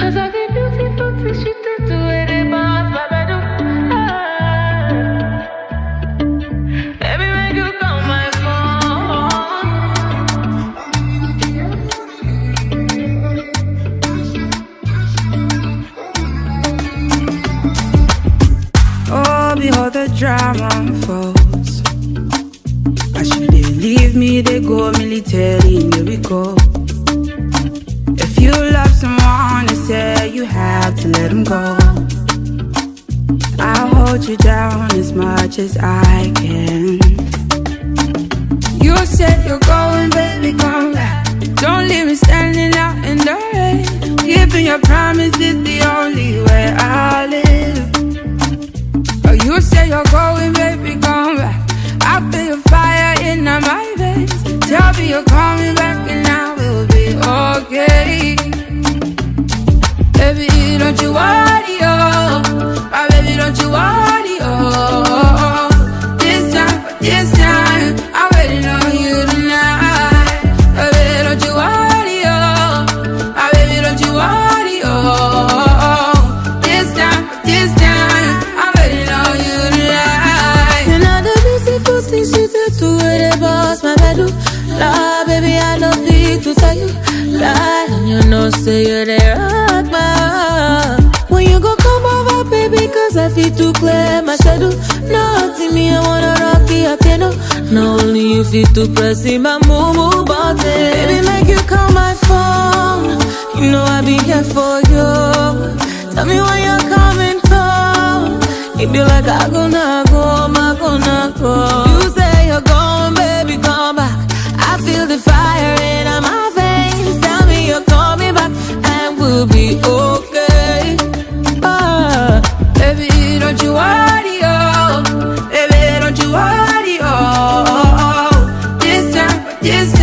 Behold the drama unfolds. Why should they leave me? They go military, here we go. If you love someone, they say you have to let them go. I'll hold you down as much as I can. You said you're going, baby, come back. Don't leave me standing out in the rain. Keeping your promise is the only way I live. You say you're going, baby, come back. I feel fire in my veins. Tell me you're coming back and I will be okay. Baby, don't you worry, oh. My baby, don't you worry, oh. This time, I'm waiting on you tonight. Baby, don't you worry, oh. My baby, don't you worry, oh. This time, I'm waiting on you tonight. You know the beautiful things you do with the boss, my bedroom. Love, baby, I love it to tell you. Lie, and you know, say you're the rock, man. When you go come over, baby, cause I feel too clear my shadow. Nothing me, I wanna rock the piano. Not only you feel to press in my move button. Baby, make you call my phone. You know I be here for you. Tell me when you're coming home. It be like I gonna go. You say you're going, baby, come back. I feel the fire in my veins. Tell me you're coming back and we'll be okay. Baby, don't you worry, oh. Baby, don't you worry, oh. This